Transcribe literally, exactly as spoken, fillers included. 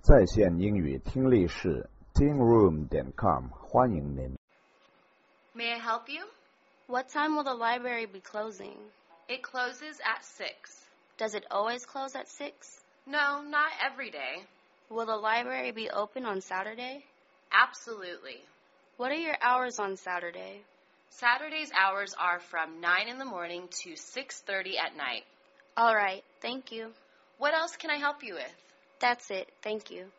在线英语听力室 teen room 点 com 欢迎您。 May I help you? What time will the library be closing? It closes at six. Does it always close at six? No, not every day. Will the library be open on Saturday? Absolutely. What are your hours on Saturday? Saturday's hours are from nine in the morning to six thirty at night. All right, thank you. What else can I help you with? That's it, thank you.